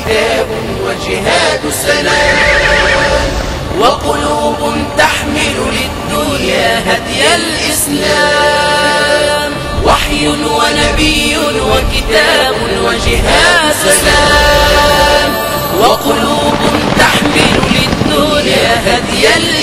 وكتاب وجهاد سلام، وقلوب تحمل للدنيا هدي الإسلام، وحي ونبي وكتاب وجهاد سلام، وقلوب تحمل للدنيا هدي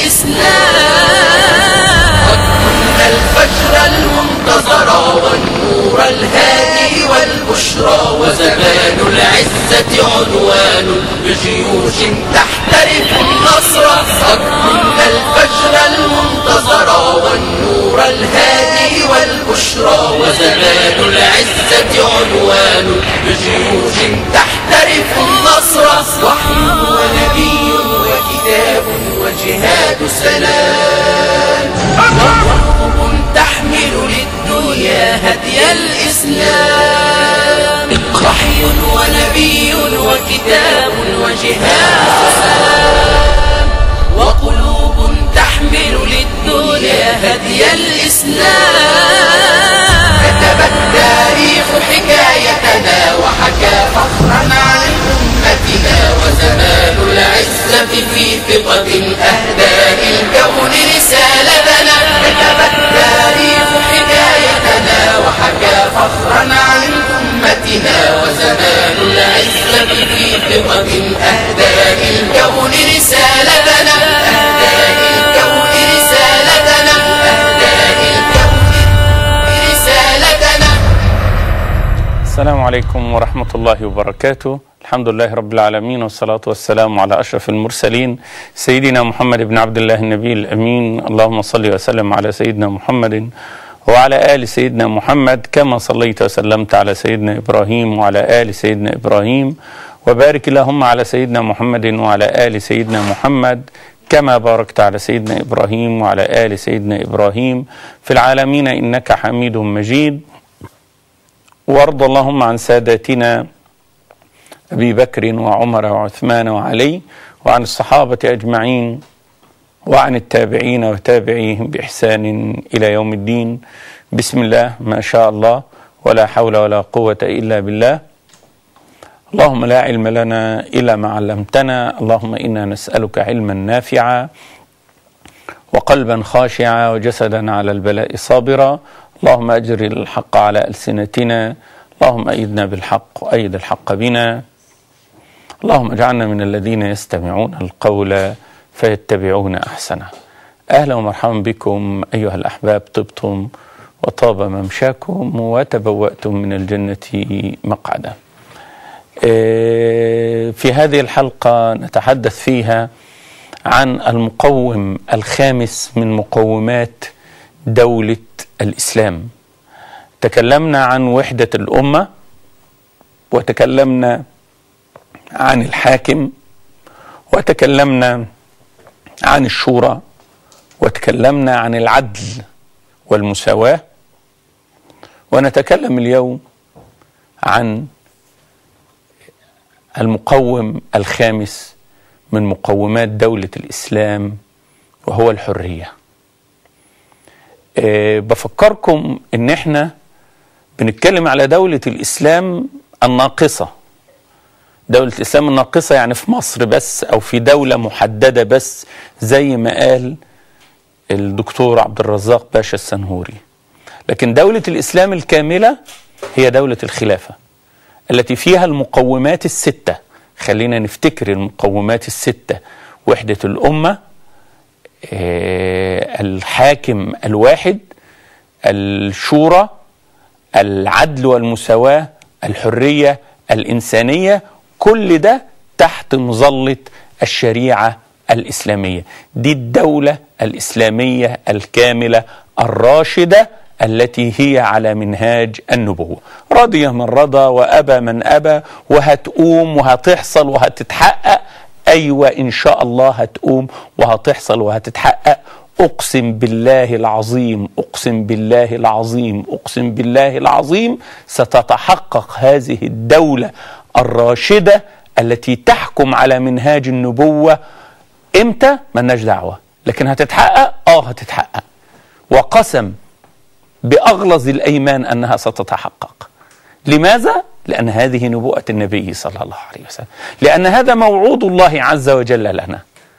الإسلام. قد كنا الفجر المنتظر والنور الهادي والبشرى، وزمان العزة عنوان بجيوش تحترف النصر. قد كنا الفجر المنتظر والنور الهادي والبشرى، وزمان العزة عنوان بجيوش تحترف النصر. وحي ونبي وكتاب وجهاد سلام، وقلوب تحمل للدنيا هدي الإسلام، وحي ونبي وكتاب وجهاد سلام، وقلوب تحمل للدنيا هدي الإسلام. كتب التاريخ حكايتنا وحكى فخرا عن أمتنا، وزمان العزة في ثقة أهدى للكون رسالتنا. كتب التاريخ حكايتنا وحكى فخرا عن أمتنا، وزمان العزة في ثقة أهدى للكون رسالتنا. أهدى للكون رسالتنا، أهدى للكون رسالتنا. السلام عليكم ورحمة الله وبركاته. الحمد لله رب العالمين، والصلاة والسلام على أشرف المرسلين سيدنا محمد بن عبد الله النبي الأمين. اللهم صل وسلم على سيدنا محمد وعلى آل سيدنا محمد كما صليت وسلمت على سيدنا إبراهيم وعلى آل سيدنا إبراهيم، وبارك اللهم على سيدنا محمد وعلى آل سيدنا محمد كما باركت على سيدنا إبراهيم وعلى آل سيدنا إبراهيم في العالمين إنك حميد مجيد. وارض اللهم عن ساداتنا أبي بكر وعمر وعثمان وعلي، وعن الصحابة أجمعين، وعن التابعين وتابعيهم بإحسان إلى يوم الدين. بسم الله ما شاء الله ولا حول ولا قوة إلا بالله. اللهم لا علم لنا إلا ما علمتنا، اللهم إنا نسألك علما نافعا وقلبا خاشعا وجسدا على البلاء صابرا. اللهم أجر الحق على ألسنتنا، اللهم أيدنا بالحق وأيد الحق بنا. اللهم اجعلنا من الذين يستمعون القول فيتبعون أحسنه. أهلا ومرحبا بكم أيها الأحباب، طبتم وطاب ممشاكم وتبوأتم من الجنة مقعدا. في هذه الحلقة نتحدث فيها عن المقوم الخامس من مقومات دولة الإسلام. تكلمنا عن وحدة الأمة، وتكلمنا عن الحاكم، وتكلمنا عن الشورى، وتكلمنا عن العدل والمساواة، ونتكلم اليوم عن المقوم الخامس من مقومات دولة الإسلام، وهو الحرية. بفكركم ان احنا بنتكلم على دولة الإسلام الناقصة. دولة الإسلام الناقصة يعني في مصر بس، أو في دولة محددة بس، زي ما قال الدكتور عبد الرزاق باشا السنهوري. لكن دولة الإسلام الكاملة هي دولة الخلافة التي فيها المقومات الستة. خلينا نفتكر المقومات الستة: وحدة الأمة، الحاكم الواحد، الشورى، العدل والمساواة، الحرية، الإنسانية. كل ده تحت مظلة الشريعة الإسلامية. دي الدولة الإسلامية الكاملة الراشدة التي هي على منهاج النبوة. رضي من رضى وأبى من أبى، وهتقوم وهتحصل وهتتحقق. أيوة إن شاء الله هتقوم وهتحصل وهتتحقق. أقسم بالله العظيم، أقسم بالله العظيم، أقسم بالله العظيم، ستتحقق هذه الدولة الراشدة التي تحكم على منهاج النبوة. إمتى؟ ملناش دعوة، لكن هتتحقق. هتتحقق، وقسم بأغلظ الأيمان أنها ستتحقق. لماذا؟ لأن هذه نبوءة النبي صلى الله عليه وسلم، لأن هذا موعود الله عز وجل لنا.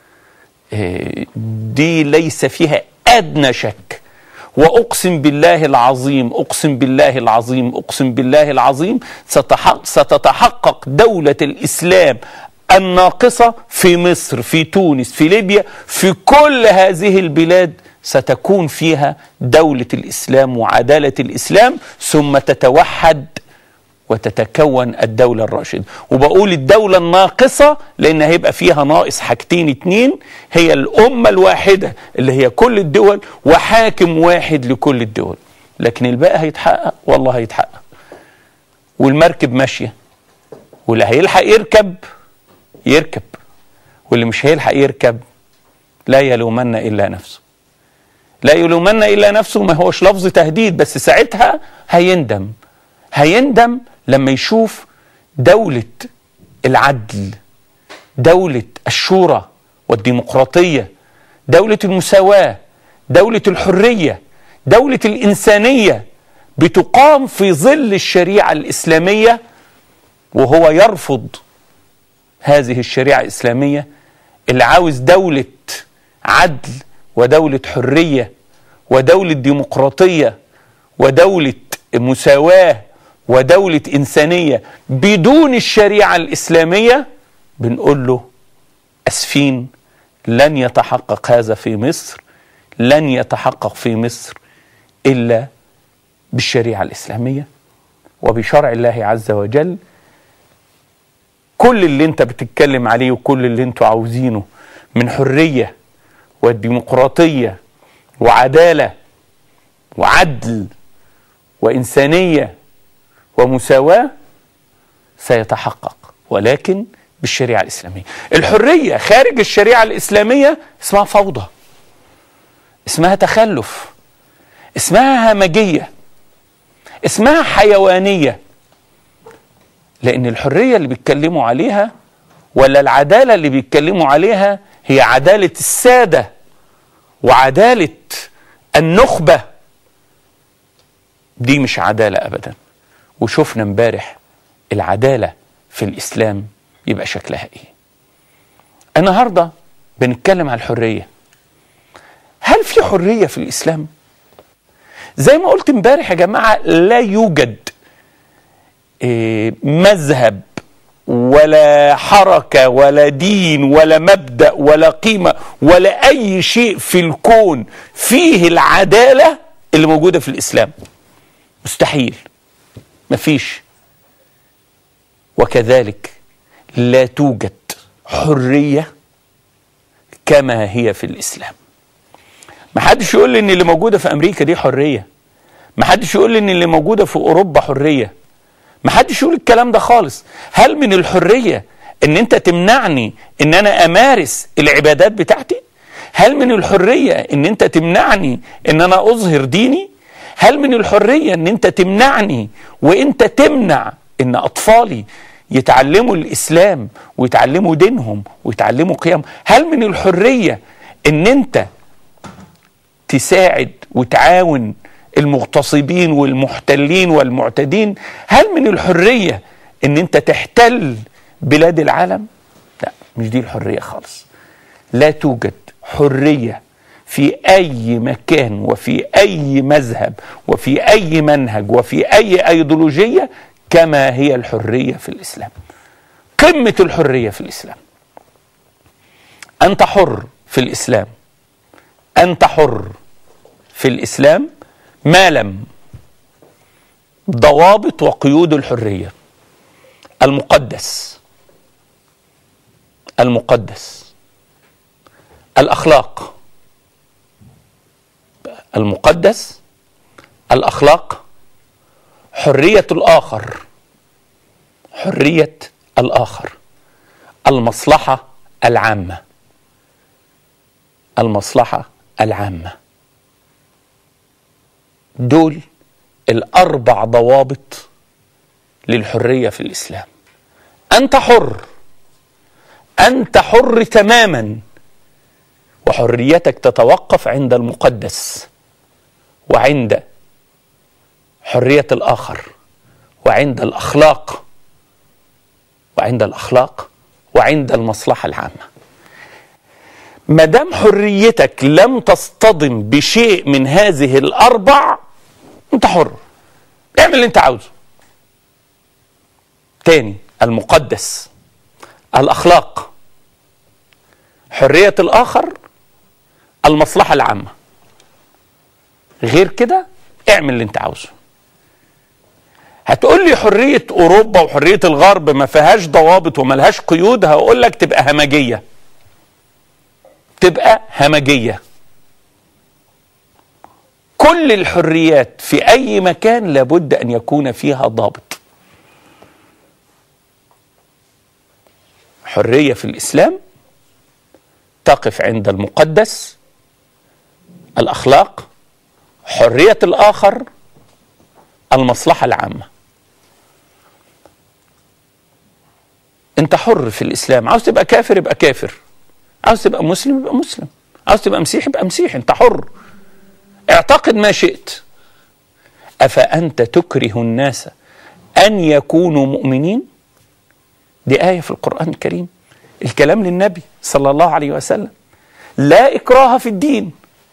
دي ليس فيها أدنى شك. وأقسم بالله العظيم، أقسم بالله العظيم، أقسم بالله العظيم، ستتحقق دولة الإسلام الناقصة في مصر، في تونس، في ليبيا، في كل هذه البلاد ستكون فيها دولة الإسلام وعدالة الإسلام، ثم تتوحد وتتكون الدولة الراشدة. وبقول الدولة الناقصة لأن هيبقى فيها ناقص حاجتين اتنين، هي الأمة الواحدة اللي هي كل الدول، وحاكم واحد لكل الدول. لكن الباقي هيتحقق، والله هيتحقق. والمركب ماشية، واللي هيلحق يركب، واللي مش هيلحق يركب لا يلومن إلا نفسه. لا يلومن إلا نفسه ما هوش لفظ تهديد، بس ساعتها هيندم لما يشوف دولة العدل، دولة الشورى والديمقراطية، دولة المساواة، دولة الحرية، دولة الإنسانية بتقام في ظل الشريعة الإسلامية، وهو يرفض هذه الشريعة الإسلامية اللي عاوز دولة عدل ودولة حرية ودولة ديمقراطية ودولة مساواة ودولة إنسانية بدون الشريعة الإسلامية. بنقول له أسفين، لن يتحقق هذا في مصر، لن يتحقق في مصر إلا بالشريعة الإسلامية وبشرع الله عز وجل. كل اللي انت بتتكلم عليه وكل اللي انتوا عاوزينه من حرية وديمقراطية وعدالة وعدل وإنسانية ومساواة سيتحقق، ولكن بالشريعة الإسلامية. الحرية خارج الشريعة الإسلامية اسمها فوضى، اسمها تخلف، اسمها همجية، اسمها حيوانية. لأن الحرية اللي بيتكلموا عليها ولا العدالة اللي بيتكلموا عليها هي عدالة السادة وعدالة النخبة. دي مش عدالة أبدا. وشوفنا امبارح العدالة في الإسلام يبقى شكلها إيه. النهاردة بنتكلم على الحرية. هل في حرية في الإسلام؟ زي ما قلت امبارح يا جماعة، لا يوجد مذهب ولا حركة ولا دين ولا مبدأ ولا قيمة ولا أي شيء في الكون فيه العدالة اللي موجودة في الإسلام. مستحيل، مفيش. وكذلك لا توجد حرية كما هي في الإسلام. محدش يقول لي إن اللي موجودة في أمريكا دي حرية، محدش يقول لي إن اللي موجودة في أوروبا حرية، محدش يقول الكلام ده خالص. هل من الحرية إن أنت تمنعني إن أنا أمارس العبادات بتاعتي؟ هل من الحرية إن أنت تمنعني إن أنا أظهر ديني؟ هل من الحرية إن أنت تمنعني وإنت تمنع إن أطفالي يتعلموا الإسلام ويتعلموا دينهم ويتعلموا قيم؟ هل من الحرية إن أنت تساعد وتعاون المغتصبين والمحتلين والمعتدين؟ هل من الحرية إن أنت تحتل بلاد العالم؟ لا، مش دي الحرية خالص. لا توجد حرية في أي مكان وفي أي مذهب وفي أي منهج وفي أي أيديولوجية كما هي الحرية في الإسلام. قمة الحرية في الإسلام. أنت حر في الإسلام، أنت حر في الإسلام ما لم ضوابط وقيود الحرية. المقدس، الأخلاق، المقدس، الأخلاق، حرية الآخر، حرية الآخر، المصلحة العامة، المصلحة العامة. دول الأربع ضوابط للحرية في الإسلام. أنت حر، أنت حر تماما، وحريتك تتوقف عند المقدس وعند حرية الآخر وعند الأخلاق وعند المصلحة العامة. ما دام حريتك لم تصطدم بشيء من هذه الأربع أنت حر، اعمل اللي أنت عاوزه. تاني، المقدس، الأخلاق، حرية الآخر، المصلحة العامة. غير كده اعمل اللي أنت عاوزه. هتقول لي حرية أوروبا وحرية الغرب ما فيهاش ضوابط وما لهاش قيود، هقول لك تبقى همجية. كل الحريات في أي مكان لابد أن يكون فيها ضابط. حرية في الإسلام تقف عند المقدس، الأخلاق، حرية الآخر، المصلحة العامة. أنت حر في الإسلام، عاوز تبقى كافر يبقى كافر، عاوز تبقى مسلم يبقى مسلم، عاوز تبقى مسيحي يبقى مسيحي، أنت حر. اعتقد ما شئت. أفأنت تكره الناس أن يكونوا مؤمنين؟ دي آية في القرآن الكريم، الكلام للنبي صلى الله عليه وسلم. لا إكراه في الدين،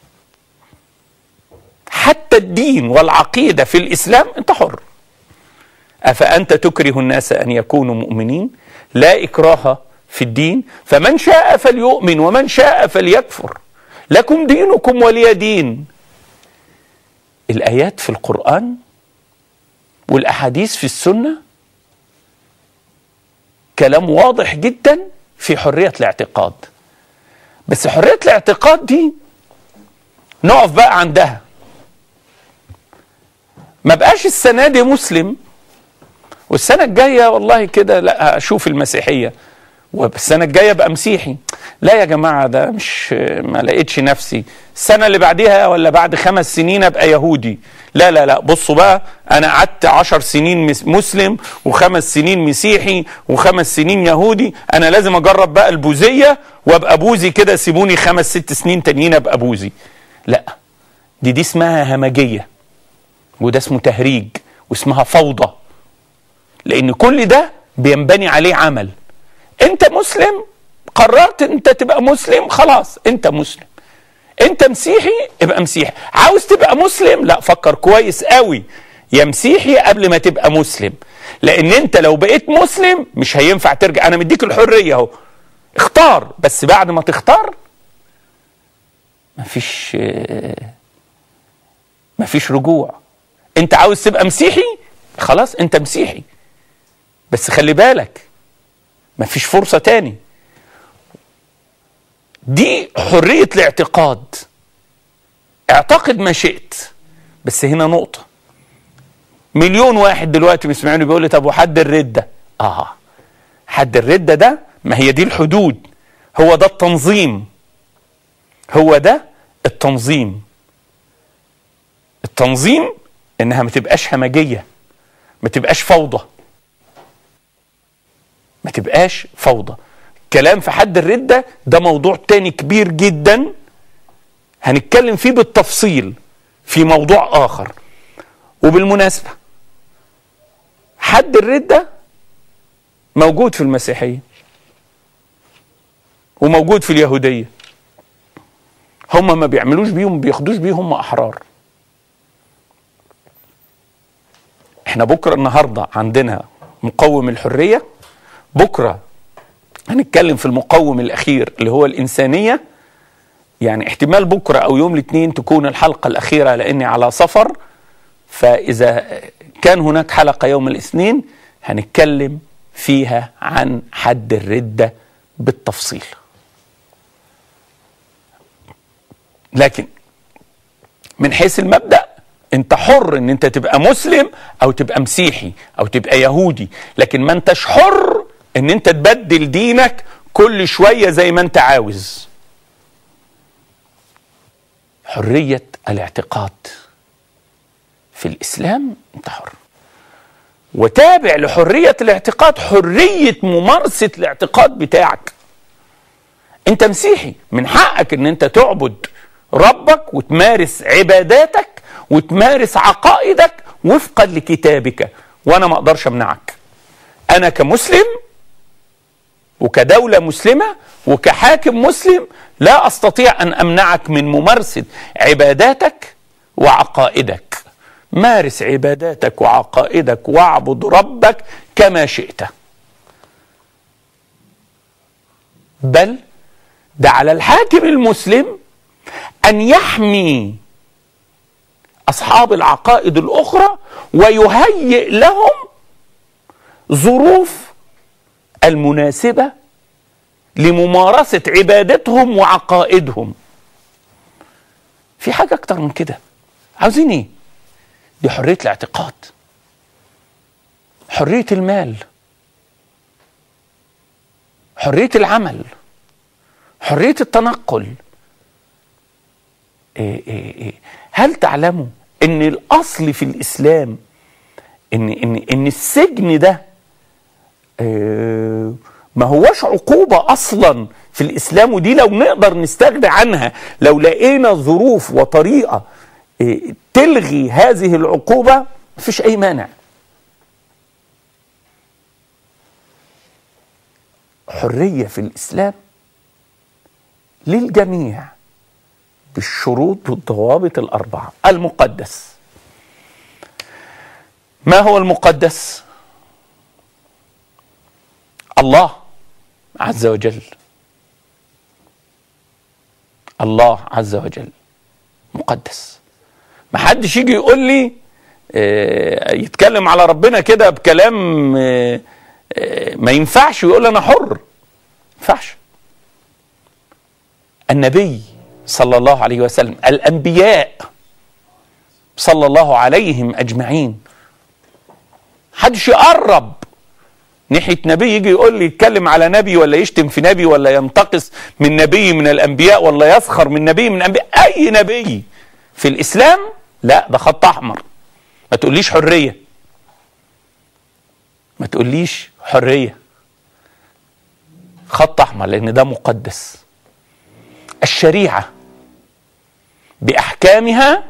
حتى الدين والعقيدة في الإسلام أنت حر. أفأنت تكره الناس أن يكونوا مؤمنين؟ لا إكراه في الدين، فمن شاء فليؤمن ومن شاء فليكفر، لكم دينكم ولي دين. الآيات في القرآن والأحاديث في السنة كلام واضح جدا في حرية الاعتقاد. بس حرية الاعتقاد دي نقف بقى عندها. ما بقاش السنة دي مسلم والسنة الجاية والله كده لا أشوف المسيحية، والسنة الجاية بقى مسيحي. لا يا جماعة، ده مش، ما لقيتش نفسي. السنة اللي بعدها ولا بعد 5 سنين أبقى يهودي. لا لا لا، بصوا بقى، أنا قعدت 10 سنين مسلم و5 سنين مسيحي و5 سنين يهودي، أنا لازم أجرب بقى البوذية وأبقى بوذي كده، سيبوني 5-6 سنين تانيين أبقى بوذي. لا، دي اسمها همجية، وده اسمه تهريج، واسمها فوضى، لأن كل ده بينبني عليه عمل. أنت مسلم، قررت أنت تبقى مسلم، خلاص أنت مسلم. أنت مسيحي، ابقى مسيحي. عاوز تبقى مسلم، لا، فكر كويس قوي يا مسيحي قبل ما تبقى مسلم، لأن أنت لو بقيت مسلم مش هينفع ترجع. أنا مديك الحرية أهو، اختار، بس بعد ما تختار مفيش رجوع. أنت عاوز تبقى مسيحي، خلاص أنت مسيحي، بس خلي بالك مفيش فرصة تاني. دي حرية الاعتقاد، اعتقد ما شئت. بس هنا نقطة، مليون واحد دلوقتي بيسمعوني بيقول لي طب وحد الردة؟ حد الردة ده، ما هي دي الحدود، هو ده التنظيم، هو ده التنظيم. التنظيم انها ما تبقاش همجية، ما تبقاش فوضى، ما تبقاش فوضى. كلام في حد الردة ده موضوع تاني كبير جدا، هنتكلم فيه بالتفصيل في موضوع آخر. وبالمناسبة حد الردة موجود في المسيحية وموجود في اليهودية، هم ما بيعملوش بيهم، بياخدوش بيهم، هم أحرار. احنا بكرة النهاردة عندنا مقوم الحرية، بكرة هنتكلم في المقوم الأخير اللي هو الإنسانية. يعني احتمال بكرة أو يوم الاثنين تكون الحلقة الأخيرة لأني على سفر، فإذا كان هناك حلقة يوم الاثنين هنتكلم فيها عن حد الردة بالتفصيل. لكن من حيث المبدأ انت حر ان انت تبقى مسلم او تبقى مسيحي او تبقى يهودي، لكن ما انتش حر ان انت تبدل دينك كل شوية زي ما انت عاوز. حرية الاعتقاد في الإسلام انت حر، وتابع لحرية الاعتقاد حرية ممارسة الاعتقاد بتاعك. انت مسيحي، من حقك ان انت تعبد ربك وتمارس عباداتك وتمارس عقائدك وفقا لكتابك وانا ما اقدرش امنعك. انا كمسلم وكدولة مسلمة وكحاكم مسلم لا استطيع ان امنعك من ممارسة عباداتك وعقائدك. مارس عباداتك وعقائدك واعبد ربك كما شئت. بل ده على الحاكم المسلم أن يحمي أصحاب العقائد الأخرى ويهيئ لهم ظروف المناسبة لممارسة عبادتهم وعقائدهم. في حاجة أكتر من كده؟ عاوزين إيه؟ دي حرية الاعتقاد، حرية المال، حرية العمل، حرية التنقل. هل تعلموا ان الاصل في الاسلام ان السجن ده ما هوش عقوبة اصلا في الاسلام، ودي لو نقدر نستغني عنها، لو لقينا ظروف وطريقة تلغي هذه العقوبة مفيش اي مانع. حرية في الاسلام للجميع بالشروط والضوابط الأربعة. المقدس. ما هو المقدس؟ الله عز وجل. الله عز وجل مقدس. ما حدش يجي يقول لي يتكلم على ربنا كده بكلام ما ينفعش ويقول أنا حر. ما ينفعش. النبي صلى الله عليه وسلم، الأنبياء صلى الله عليهم أجمعين، حدش يقرب ناحية نبي يجي يقول لي يتكلم على نبي ولا يشتم في نبي ولا ينتقص من نبي من الأنبياء ولا يسخر من نبي من الأنبياء. أي نبي في الإسلام لا، ده خط أحمر. ما تقوليش حرية، ما تقوليش حرية، خط أحمر، لأن ده مقدس. الشريعة بأحكامها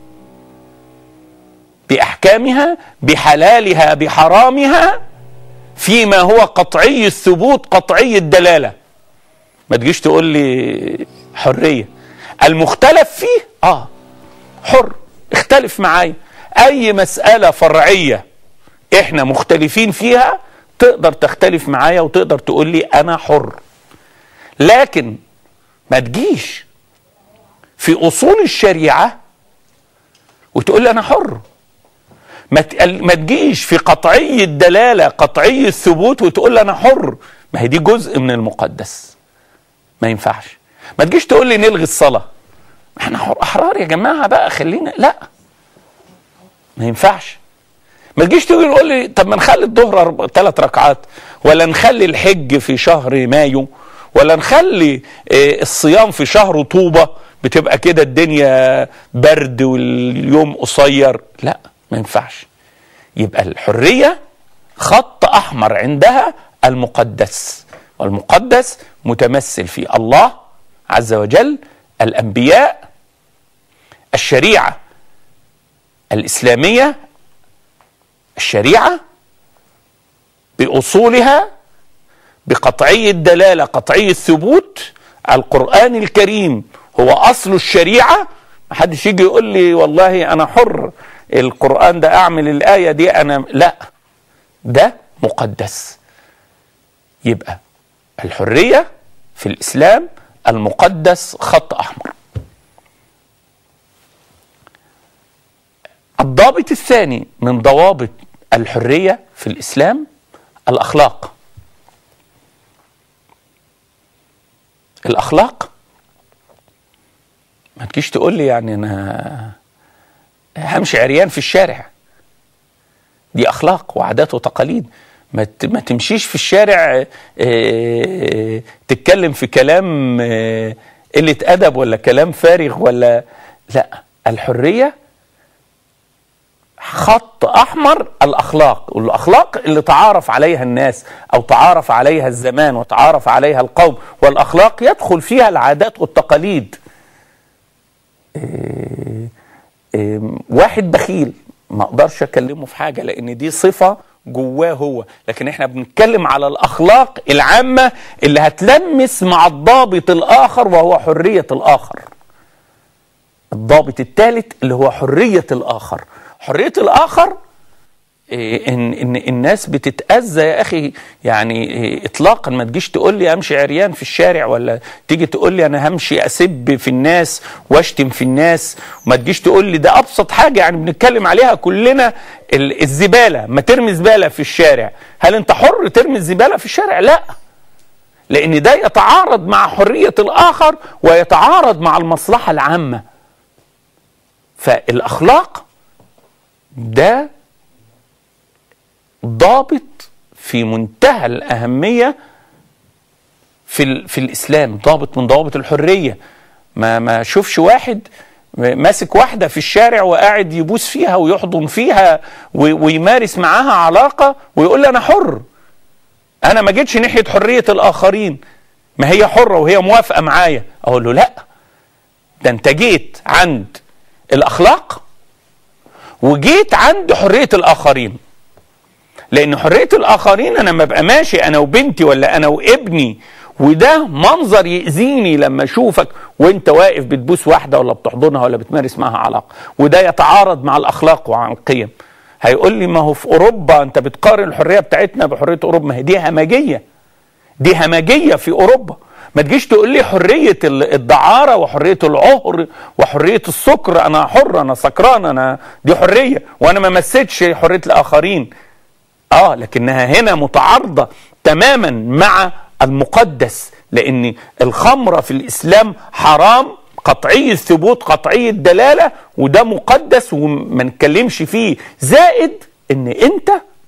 بحلالها بحرامها فيما هو قطعي الثبوت قطعي الدلالة. ما تجيش تقول لي حرية. المختلف فيه حر، اختلف معايا. أي مسألة فرعية احنا مختلفين فيها تقدر تختلف معايا وتقدر تقول لي أنا حر. لكن ما تجيش في أصول الشريعة وتقول لي أنا حر. ما تجيش في قطعي الدلالة قطعي الثبوت وتقول لي أنا حر. ما هي دي جزء من المقدس، ما ينفعش. ما تجيش تقول لي نلغي الصلاة. احنا أحرار يا جماعة بقى، خلينا. لا، ما ينفعش. ما تجيش تقول لي طب ما نخلي الظهر 3 ركعات، ولا نخلي الحج في شهر مايو، ولا نخلي الصيام في شهر طوبة، بتبقى كده الدنيا برد واليوم قصير. لا، ما ينفعش. يبقى الحرية خط أحمر عندها المقدس، والمقدس متمثل في الله عز وجل، الأنبياء، الشريعة الإسلامية، الشريعة بأصولها بقطعي الدلالة قطعي الثبوت. القرآن الكريم هو أصل الشريعة. ما حدش يجي يقول لي والله أنا حر، القرآن ده أعمل الآية دي أنا لا، ده مقدس. يبقى الحرية في الإسلام المقدس خط أحمر. الضابط الثاني من ضوابط الحرية في الإسلام الأخلاق. الأخلاق ما تجيش تقول لي يعني أنا همشي عريان في الشارع. دي أخلاق وعادات وتقاليد. ما تمشيش في الشارع تتكلم في كلام قلة أدب ولا كلام فارغ ولا لا. الحرية خط أحمر الأخلاق، والأخلاق اللي تعارف عليها الناس أو تعارف عليها الزمان وتعارف عليها القوم، والأخلاق يدخل فيها العادات والتقاليد. واحد بخيل ما اقدرش اكلمه في حاجة، لان دي صفة جواه هو. لكن احنا بنتكلم على الاخلاق العامة اللي هتلمس مع الضابط الاخر، وهو حرية الاخر. الضابط الثالث اللي هو حرية الاخر. حرية الاخر ان الناس بتتأذى يا اخي، يعني اطلاقا. ما تجيش تقول لي امشي عريان في الشارع، ولا تيجي تقول لي انا همشي اسب في الناس واشتم في الناس. وما تجيش تقول لي ده ابسط حاجة يعني بنتكلم عليها كلنا، الزبالة. ما ترمي زبالة في الشارع، هل انت حر ترمي الزبالة في الشارع؟ لا، لان ده يتعارض مع حرية الاخر ويتعارض مع المصلحة العامة. فالاخلاق ده ضابط في منتهى الأهمية في الإسلام، ضابط من ضوابط الحرية. ما اشوفش واحد ماسك واحدة في الشارع وقاعد يبوس فيها ويحضن فيها ويمارس معاها علاقة ويقول لي أنا حر. أنا ما جيتش ناحية حرية الآخرين، ما هي حرة وهي موافقة معايا. أقول له لا، ده أنت جيت عند الأخلاق وجيت عند حرية الآخرين. لأن حرية الآخرين أنا ما بقى ماشي أنا وبنتي ولا أنا وابني وده منظر يأذيني لما أشوفك وأنت واقف بتبوس واحدة ولا بتحضنها ولا بتمارس معها علاقة، وده يتعارض مع الأخلاق ومع القيم. هيقول لي ما هو في أوروبا أنت بتقارن الحرية بتاعتنا بحرية أوروبا. ما هي دي همجية، دي همجية في أوروبا. ما تجيش تقول لي حرية الدعارة وحرية العهر وحرية السكر. أنا حر، أنا سكران، أنا دي حرية، وأنا ما مسيتش حرية الآخرين. لكنها هنا متعارضة تماما مع المقدس، لأن الخمر في الإسلام حرام قطعي الثبوت قطعي الدلالة، وده مقدس وما نتكلمش فيه. زائد ان انت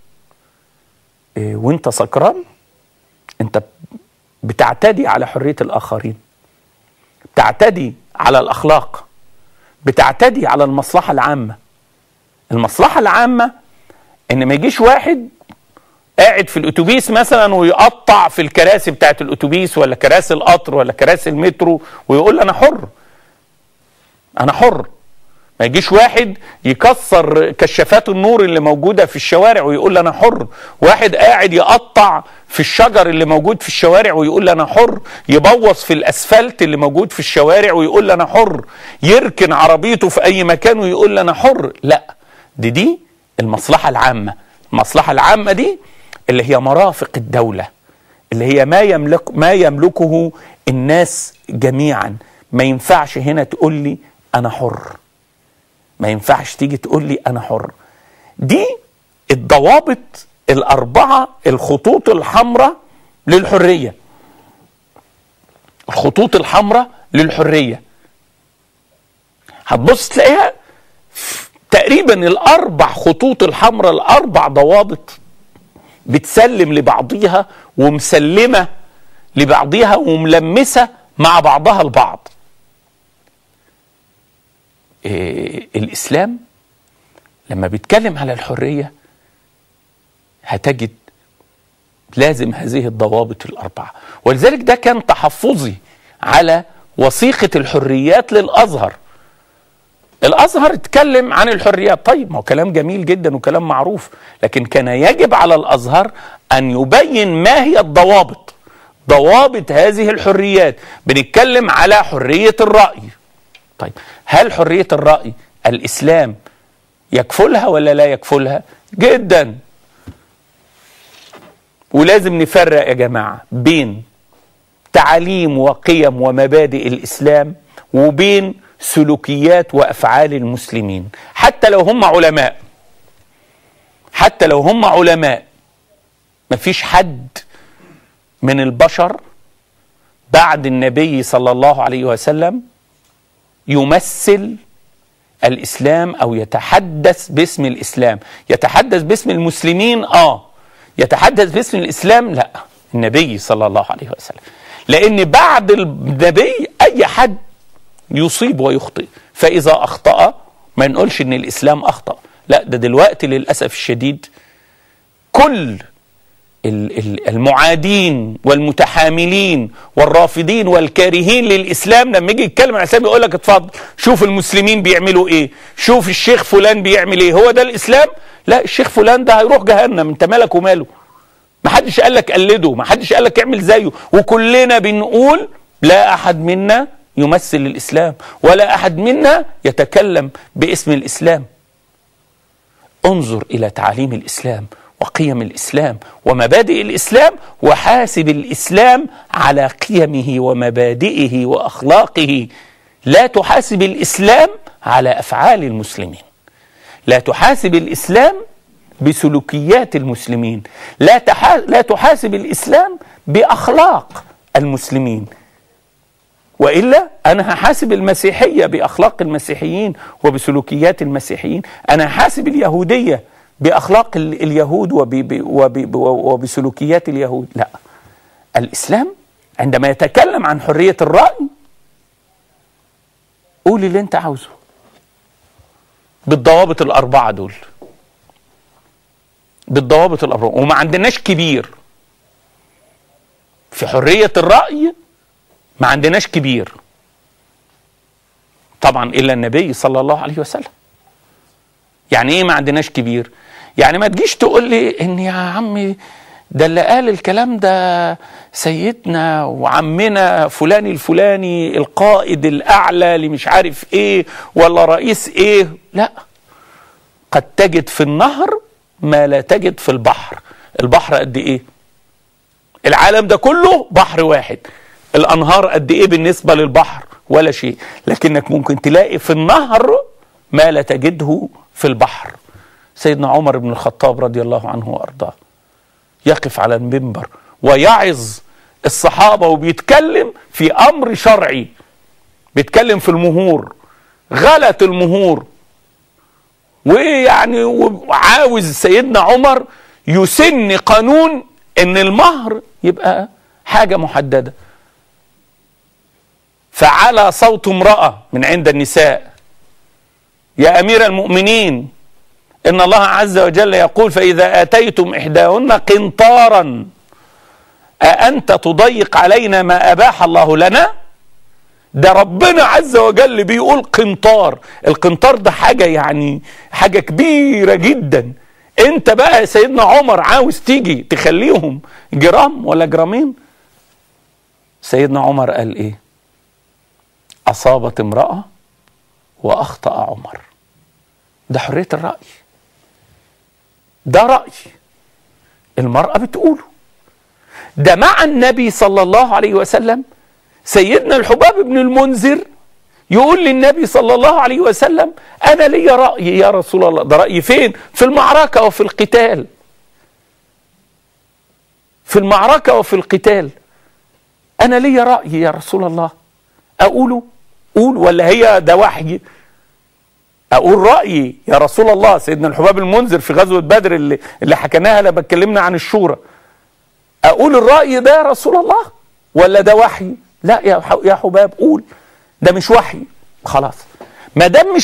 وانت سكران انت بتعتدي على حرية الآخرين، بتعتدي على الأخلاق، بتعتدي على المصلحة العامة. المصلحة العامة ان ما يجيش واحد قاعد في الاتوبيس مثلا ويقطع في الكراسي بتاعت الاتوبيس ولا كراسي القطر ولا كراسي المترو ويقول انا حر، انا حر. ما يجيش واحد يكسر كشافات النور اللي موجودة في الشوارع ويقول انا حر. واحد قاعد يقطع في الشجر اللي موجود في الشوارع ويقول انا حر. يبوظ في الاسفلت اللي موجود في الشوارع ويقول انا حر. يركن عربيته في اي مكان ويقول انا حر. لا، دي المصلحة العامة. المصلحة العامة دي اللي هي مرافق الدولة، اللي هي ما يملكه الناس جميعا. ما ينفعش هنا تقول لي أنا حر، ما ينفعش تيجي تقول لي أنا حر. دي الضوابط الأربعة، الخطوط الحمراء للحرية. الخطوط الحمراء للحرية هتبص تلاقيها تقريبا الأربع خطوط الحمراء، الأربع ضوابط بتسلم لبعضيها ومسلمة لبعضيها وملمسة مع بعضها البعض. الإسلام لما بيتكلم على الحرية هتجد لازم هذه الضوابط الأربعة. ولذلك ده كان تحفظي على وثيقة الحريات للأزهر. الأزهر اتكلم عن الحريات، طيب ما هو كلام جميل جدا وكلام معروف، لكن كان يجب على الأزهر أن يبين ما هي الضوابط، ضوابط هذه الحريات. بنتكلم على حرية الرأي. طيب هل حرية الرأي الإسلام يكفلها ولا لا يكفلها؟ جدا. ولازم نفرق يا جماعة بين تعاليم وقيم ومبادئ الإسلام وبين سلوكيات وأفعال المسلمين. حتى لو هم علماء، حتى لو هم علماء، مفيش حد من البشر بعد النبي صلى الله عليه وسلم يمثل الإسلام أو يتحدث باسم الإسلام. يتحدث باسم المسلمين يتحدث باسم الإسلام لا، النبي صلى الله عليه وسلم. لأن بعد النبي أي حد يصيب ويخطئ، فإذا أخطأ ما نقولش إن الإسلام أخطأ، لا، ده دلوقتي للأسف الشديد كل المعادين والمتحاملين والرافضين والكارهين للإسلام لما يجي يتكلم عن الإسلام يقول لك اتفضل شوف المسلمين بيعملوا ايه، شوف الشيخ فلان بيعمل ايه، هو ده الإسلام؟ لا، الشيخ فلان ده هيروح جهنم، انت مالك وماله؟ ما حدش قال لك قلده، ما حدش قال لك اعمل زيه، وكلنا بنقول لا أحد منا يمثل الإسلام ولا أحد منا يتكلم باسم الإسلام. انظر إلى تعاليم الإسلام وقيم الإسلام ومبادئ الإسلام، وحاسب الإسلام على قيمه ومبادئه وأخلاقه. لا تحاسب الإسلام على أفعال المسلمين، لا تحاسب الإسلام بسلوكيات المسلمين، لا تحاسب الإسلام بأخلاق المسلمين، وإلا أنا هحاسب المسيحية بأخلاق المسيحيين وبسلوكيات المسيحيين، أنا هحاسب اليهودية بأخلاق اليهود وبسلوكيات اليهود. لا، الإسلام عندما يتكلم عن حرية الرأي قول اللي أنت عاوزه بالضوابط الأربعة دول، بالضوابط الأربعة. وما عندناش كبير في حرية الرأي، ما عندناش كبير طبعا إلا النبي صلى الله عليه وسلم. يعني إيه ما عندناش كبير؟ يعني ما تجيش تقول لي إن يا عمي ده اللي قال الكلام ده سيدنا وعمنا فلان الفلاني القائد الأعلى اللي مش عارف إيه ولا رئيس إيه. لا، قد تجد في النهر ما لا تجد في البحر. البحر قد إيه؟ العالم ده كله بحر واحد، الأنهار قد إيه بالنسبة للبحر؟ ولا شيء. لكنك ممكن تلاقي في النهر ما لا تجده في البحر. سيدنا عمر بن الخطاب رضي الله عنه وأرضاه يقف على المنبر ويعظ الصحابة وبيتكلم في أمر شرعي، بيتكلم في المهور، غلط المهور، ويعني وعاوز سيدنا عمر يسن قانون ان المهر يبقى حاجة محددة. فعلى صوت امرأة من عند النساء: يا أمير المؤمنين، إن الله عز وجل يقول: فإذا آتيتم إحداهن قنطارا أأنت تضيق علينا ما أباح الله لنا؟ ده ربنا عز وجل بيقول قنطار. القنطار ده حاجة يعني حاجة كبيرة جدا. انت بقى يا سيدنا عمر عاوز تيجي تخليهم جرام ولا جرامين؟ سيدنا عمر قال ايه؟ أصابت امرأة وأخطأ عمر. ده حرية الرأي، ده رأي المرأة بتقوله. ده مع النبي صلى الله عليه وسلم سيدنا الحباب بن المنذر يقول للنبي صلى الله عليه وسلم: أنا لي رأي يا رسول الله. ده رأي فين؟ في المعركة وفي القتال، في المعركة وفي القتال. أنا لي رأي يا رسول الله، أقوله؟ قول، ولا هي ده وحي؟ أقول رأيي يا رسول الله. سيدنا الحباب المنذر في غزوة بدر اللي حكيناها لما اتكلمنا عن الشورى، أقول الرأي ده يا رسول الله ولا ده وحي؟ لا يا حباب، قول، ده مش وحي. خلاص، ما دام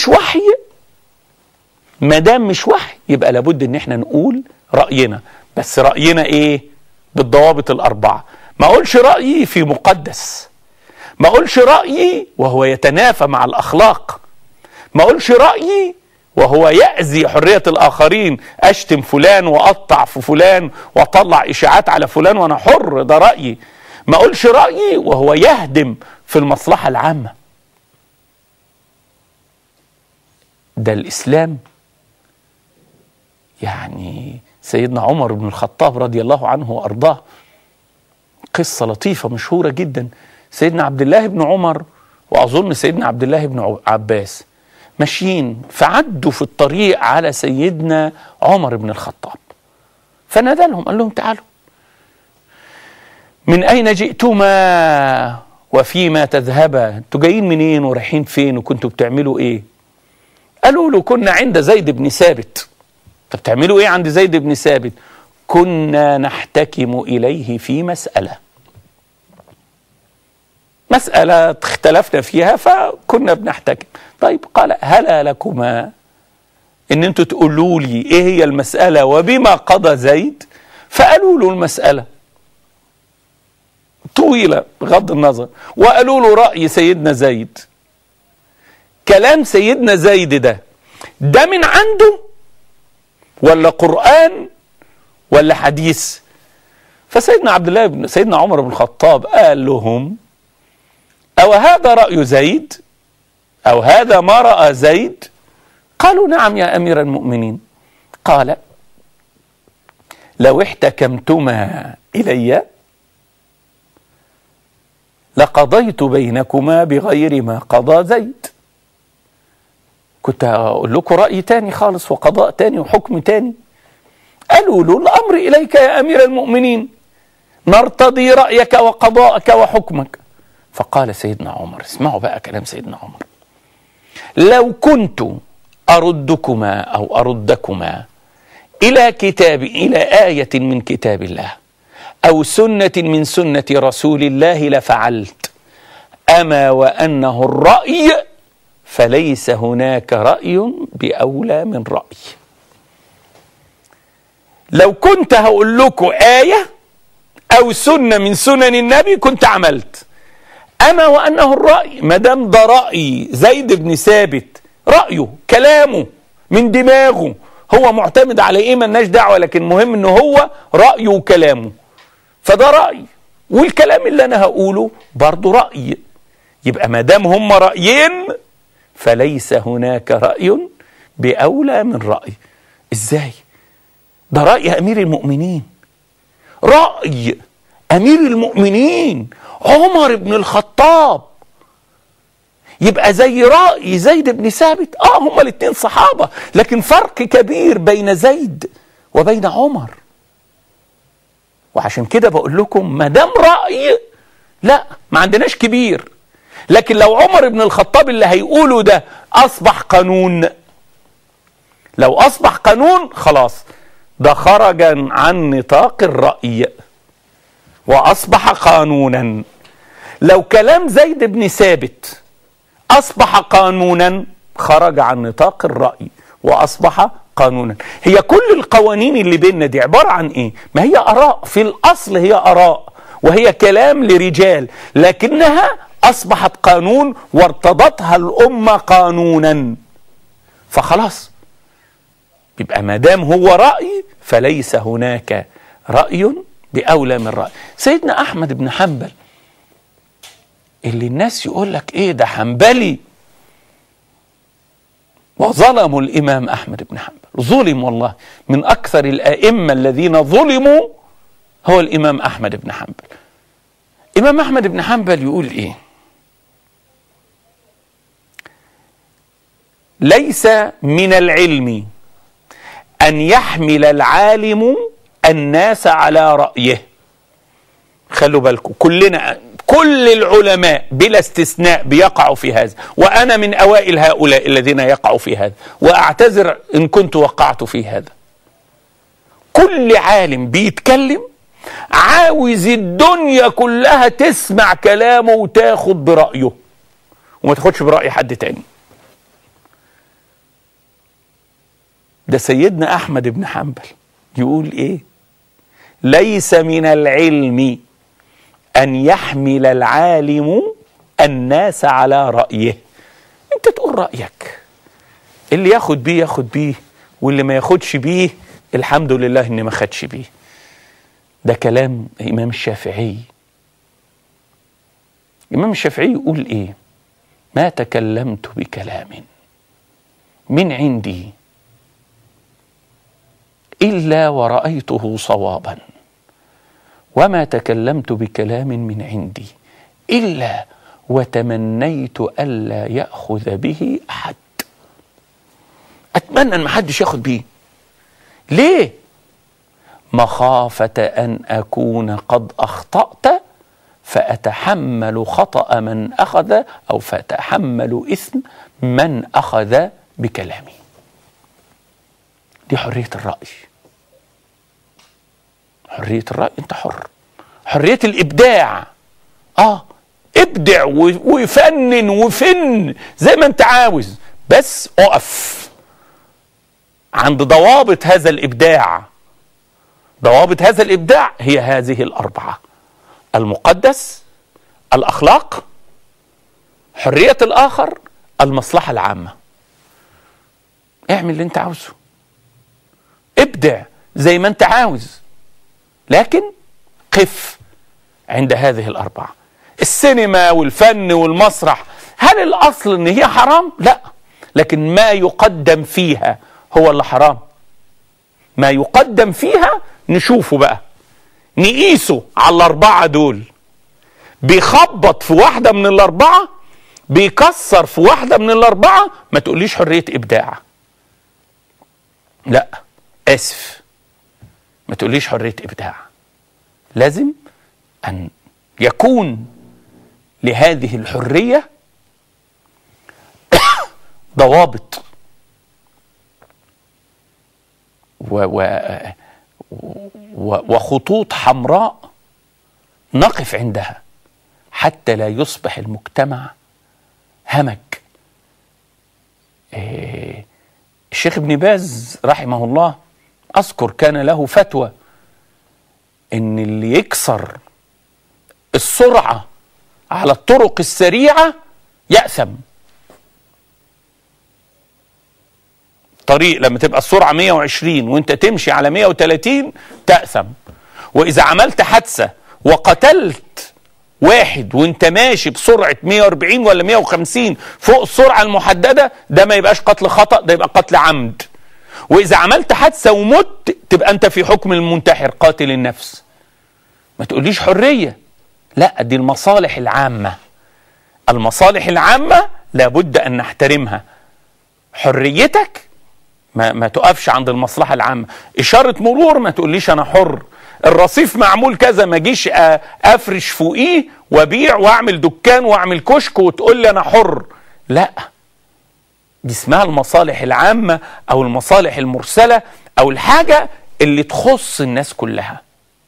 مش وحي يبقى لابد ان احنا نقول رأينا. بس رأينا ايه؟ بالضوابط الأربعة. ما اقولش رأيي في مقدس، ما اقولش رأيي وهو يتنافى مع الأخلاق، ما اقولش رأيي وهو يأذي حرية الآخرين، أشتم فلان وأقطع في فلان وأطلع إشاعات على فلان وأنا حر، ده رأيي. ما اقولش رأيي وهو يهدم في المصلحة العامة. ده الإسلام. يعني سيدنا عمر بن الخطاب رضي الله عنه وأرضاه، قصة لطيفة مشهورة جدا. سيدنا عبد الله بن عمر وأظن سيدنا عبد الله بن عباس ماشيين، فعدوا في الطريق على سيدنا عمر بن الخطاب، فنادى لهم قال لهم: تعالوا، من أين جئتما وفيما تذهبا؟ انتوا جايين منين ورايحين فين وكنتوا بتعملوا ايه؟ قالوا له: كنا عند زيد بن ثابت. طب بتعملوا ايه عند زيد بن ثابت؟ كنا نحتكم إليه في مسألة اختلفنا فيها فكنا بنحتكم. طيب، قال: هلا لكما ان انتوا تقولوا لي ايه هي المسألة وبما قضى زيد؟ فقالوا له المسألة طويلة بغض النظر، وقالوا له رأي سيدنا زيد. كلام سيدنا زيد ده من عنده ولا قرآن ولا حديث؟ فسيدنا سيدنا عمر بن الخطاب قال لهم: أو هذا رأي زيد أو هذا ما رأى زيد؟ قالوا: نعم يا أمير المؤمنين. قال: لو احتكمتما إلي لقضيت بينكما بغير ما قضى زيد. كنت أقول لكم رأي تاني خالص وقضاء تاني وحكم تاني. قالوا له: الأمر إليك يا أمير المؤمنين، نرتضي رأيك وقضاءك وحكمك. فقال سيدنا عمر، اسمعوا بقى كلام سيدنا عمر: لو كنت أردكما أو أردكما إلى آية من كتاب الله أو سنة من سنة رسول الله لفعلت، أما وأنه الرأي فليس هناك رأي بأولى من رأي. لو كنت هقول لكم آية أو سنة من سنن النبي كنت عملت، أما وأنه الرأي، ما دام ده رأي زيد بن ثابت، رأيه كلامه من دماغه، هو معتمد على إيه مالناش دعوة، لكن مهم إنه هو رأيه وكلامه، فده رأي، والكلام اللي أنا هقوله برضه رأي. يبقى ما دام هم رأيين فليس هناك رأي بأولى من رأي. إزاي؟ ده رأي أمير المؤمنين، رأي أمير المؤمنين عمر بن الخطاب، يبقى زي رأي زيد بن ثابت. هما الاثنين صحابة، لكن فرق كبير بين زيد وبين عمر. وعشان كده بقول لكم ما دام رأي لا ما عندناش كبير، لكن لو عمر بن الخطاب اللي هيقوله ده أصبح قانون، لو أصبح قانون خلاص ده خرج عن نطاق الرأي وأصبح قانونا. لو كلام زيد بن ثابت أصبح قانونا خرج عن نطاق الرأي وأصبح قانونا. هي كل القوانين اللي بيننا دي عبارة عن إيه؟ ما هي آراء، في الأصل هي آراء وهي كلام لرجال، لكنها أصبحت قانون وارتضتها الأمة قانونا، فخلاص يبقى ما دام هو رأي فليس هناك رأي بأولى من رأي. سيدنا أحمد بن حنبل اللي الناس يقول لك إيه ده حنبلي، وظلموا الإمام أحمد بن حنبل، ظلم والله، من أكثر الأئمة الذين ظلموا هو الإمام أحمد بن حنبل. إمام أحمد بن حنبل يقول إيه؟ ليس من العلم أن يحمل العالم الناس على رأيه. خلوا بالكم، كل العلماء بلا استثناء بيقعوا في هذا، وأنا من أوائل هؤلاء الذين يقعوا في هذا، وأعتذر إن كنت وقعت في هذا. كل عالم بيتكلم عاوز الدنيا كلها تسمع كلامه وتاخد برأيه وما تاخدش برأي حد تاني. ده سيدنا أحمد بن حنبل يقول إيه؟ ليس من العلم أن يحمل العالم الناس على رأيه. أنت تقول رأيك، اللي ياخد بيه ياخد بيه، واللي ما ياخدش بيه الحمد لله إن ما خدش بيه. ده كلام الإمام الشافعي. الإمام الشافعي يقول إيه؟ ما تكلمت بكلام من عندي إلا ورأيته صوابا، وما تكلمت بكلام من عندي إلا وتمنيت ألا يأخذ به أحد. أتمنى أن محدش ياخد بيه. ليه؟ مخافة أن أكون قد أخطأت فأتحمل خطأ من أخذ، أو فأتحمل إثم من أخذ بكلامي. دي حرية الرأي. حرية الرأي، أنت حر. حرية الإبداع، ابدع وفنن وفن زي ما أنت عاوز، بس أقف عند ضوابط هذا الإبداع. ضوابط هذا الإبداع هي هذه الأربعة: المقدس، الأخلاق، حرية الآخر، المصلحة العامة. اعمل اللي انت عاوزه، ابدع زي ما انت عاوز، لكن قف عند هذه الأربعة. السينما والفن والمسرح، هل الأصل ان هي حرام؟ لا، لكن ما يقدم فيها هو اللي حرام. ما يقدم فيها نشوفه بقى، نقيسه على الأربعة دول، بيخبط في واحدة من الأربعة، بيكسر في واحدة من الأربعة، ما تقوليش حرية إبداع. لا، آسف، ما تقوليش حرية إبداع. لازم أن يكون لهذه الحرية ضوابط وخطوط حمراء نقف عندها حتى لا يصبح المجتمع همج. الشيخ ابن باز رحمه الله أذكر كان له فتوى إن اللي يكسر السرعة على الطرق السريعة يأثم. طريق لما تبقى السرعة 120 وانت تمشي على 130 تأثم. وإذا عملت حادثة وقتلت واحد وانت ماشي بسرعة 140 ولا 150 فوق السرعة المحددة، ده ما يبقاش قتل خطأ، ده يبقى قتل عمد. وإذا عملت حادثة ومت تبقى انت في حكم المنتحر قاتل النفس. ما تقوليش حرية، لا، دي المصالح العامة. المصالح العامة لابد أن نحترمها. حريتك ما تقفش عند المصلحة العامة. إشارة مرور ما تقوليش أنا حر. الرصيف معمول كذا، ما جيش أفرش فوقيه وبيع وأعمل دكان وأعمل كشك وتقول لي أنا حر. لا، دي اسمها المصالح العامة أو المصالح المرسلة أو الحاجة اللي تخص الناس كلها.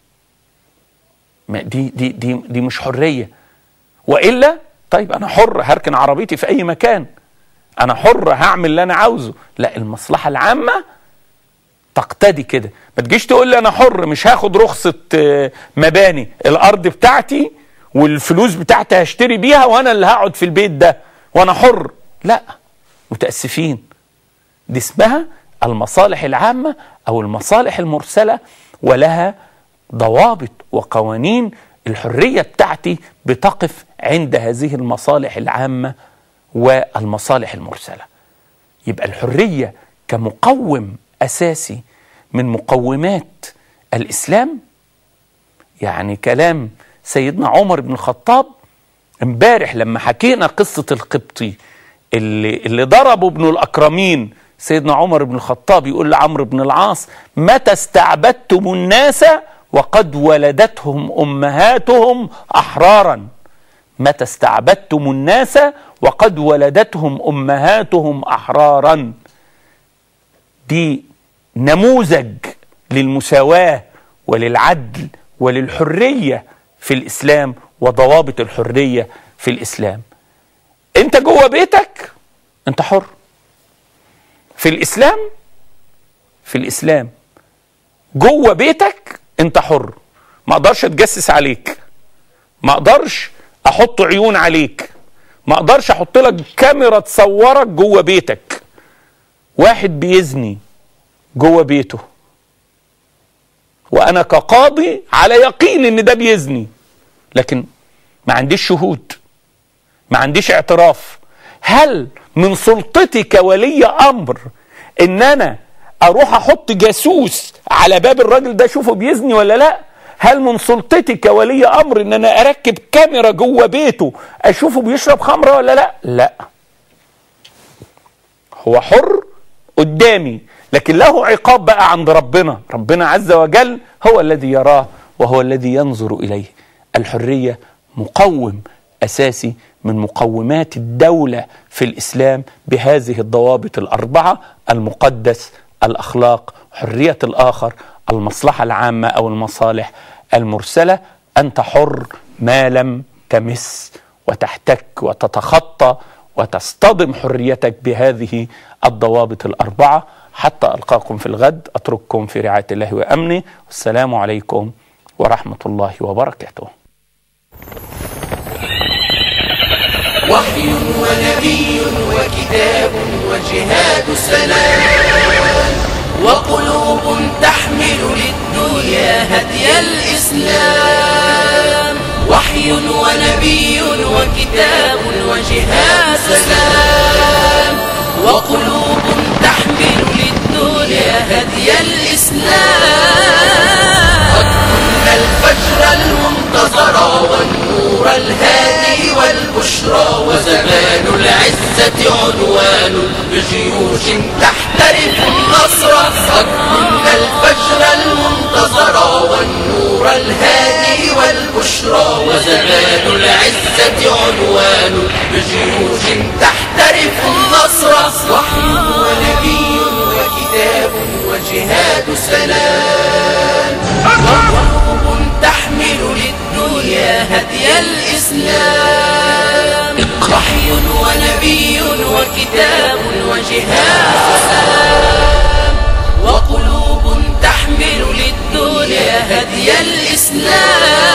دي مش حرية. وإلا طيب أنا حر هركن عربيتي في أي مكان، أنا حر هعمل اللي أنا عاوزه. لا، المصلحة العامة تقتدي كده. ما تجيش تقول لي أنا حر مش هاخد رخصة مباني، الأرض بتاعتي والفلوس بتاعتي هشتري بيها وأنا اللي هقعد في البيت ده وأنا حر. لا، متأسفين، دي اسمها المصالح العامة أو المصالح المرسلة، ولها ضوابط وقوانين. الحرية بتاعتي بتقف عند هذه المصالح العامة والمصالح المرسلة. يبقى الحرية كمقوم أساسي من مقومات الإسلام. يعني كلام سيدنا عمر بن الخطاب امبارح لما حكينا قصة القبطي اللي ضربوا ابن الأكرمين، سيدنا عمر بن الخطاب يقول لعمرو بن العاص: متى استعبدتم الناس وقد ولدتهم أمهاتهم أحرارا؟ متى استعبدتم الناس وقد ولدتهم أمهاتهم أحرارا. دي نموذج للمساواة وللعدل وللحرية في الإسلام وضوابط الحرية في الإسلام. أنت جوه بيتك أنت حر. في الإسلام جوه بيتك أنت حر. ما أقدرش أتجسس عليك، ما أقدرش أحط عيون عليك، ما أقدرش أحط لك كاميرا تصورك جوه بيتك. واحد بيزني جوه بيته وأنا كقاضي على يقين إن ده بيزني، لكن ما عنديش شهود، ما عنديش اعتراف. هل من سلطتي كولي أمر إن أنا أروح أحط جاسوس على باب الراجل ده أشوفه بيزني ولا لا؟ هل من سلطتي كولي أمر إن أنا أركب كاميرا جوه بيته أشوفه بيشرب خمرة ولا لا؟ لا، هو حر قدامي، لكن له عقاب بقى عند ربنا. ربنا عز وجل هو الذي يراه وهو الذي ينظر إليه. الحرية مقوم أساسي من مقومات الدولة في الإسلام بهذه الضوابط الأربعة: المقدس، الأخلاق، حرية الآخر، المصلحة العامة أو المصالح المرسلة. أنت حر ما لم تمس وتحتك وتتخطى وتصطدم حريتك بهذه الضوابط الأربعة. حتى ألقاكم في الغد أترككم في رعاية الله وأمنه، والسلام عليكم ورحمة الله وبركاته. وحي ونبي وكتاب وجهاد سلام، وقلوب تحمل للدنيا هدي الإسلام. وحي ونبي وكتاب وجهاد سلام، وقلوب تحمل للدنيا هدي الإسلام. قد كنا الفجر المنتظر والنور الهادي والبشرى، وزمان العزة عنوان بجيوش تحترف النصر. قد كنا الفجر المنتظر والنور الهادي والبشرى، وزمان العزة عنوان بجيوش تحترف النصر. وحي ونبي وكتاب وجهاد سلام، وقلوب تحمل للدنيا هدي الإسلام. وحي ونبي وكتاب وجهاد سلام، وقلوب تحمل للدنيا هدي الإسلام.